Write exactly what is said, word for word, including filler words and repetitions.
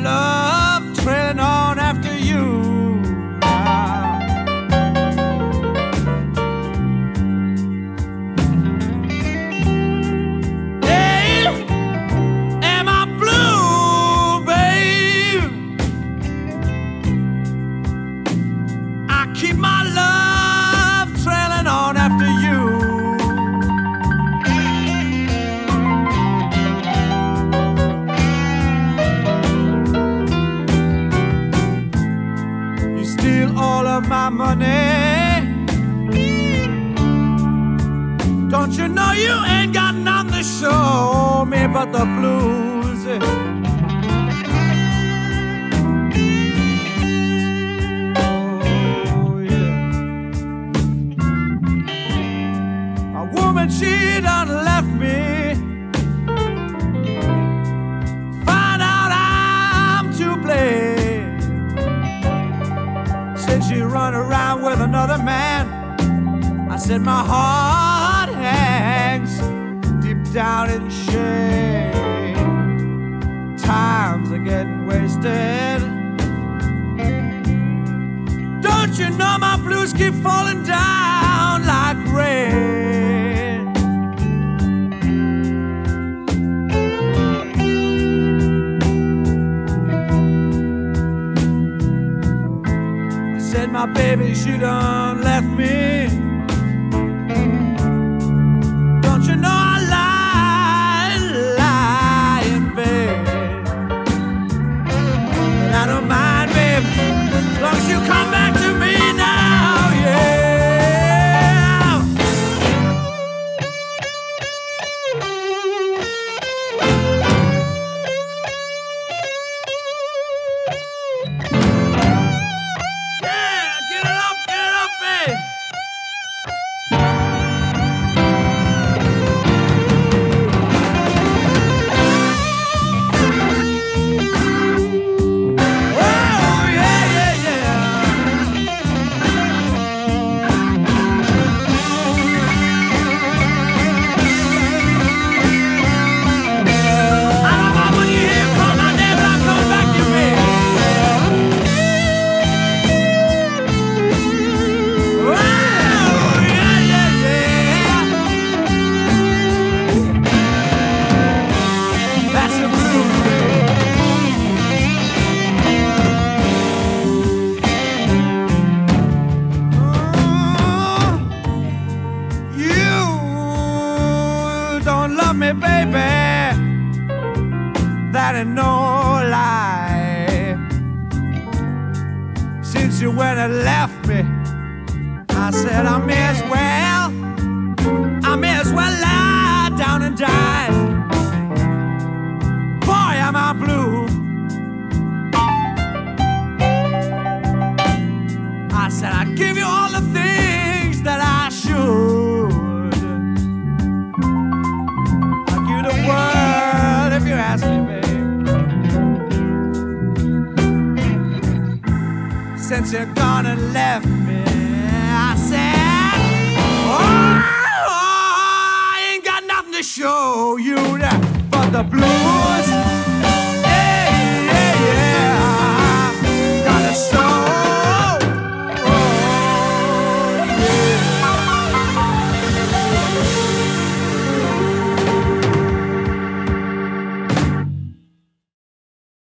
love trailing on after you. Hey, am I blue, babe? I keep my love trailing on after you. All of my money. Don't you know you ain't got nothing to show me but the blues? Oh, yeah. A woman, she done left me. Find out I'm to blame. She run around with another man. I said my heart hangs deep down in shame. Times are getting wasted. Don't you know my blues keep falling down like rain? My baby, she done left me. Don't you know I lie, lie in bed? But I don't mind, babe, as long as you come back to me now, yeah. Me, baby, that ain't no lie. Since you went and left me, I said I may as well, I may as well lie down and die. Boy, am I blue. I said I'd give you all the things that I should. Ask me, babe. Since you're gone and left me, I said, oh, I ain't got nothing to show you but the blues.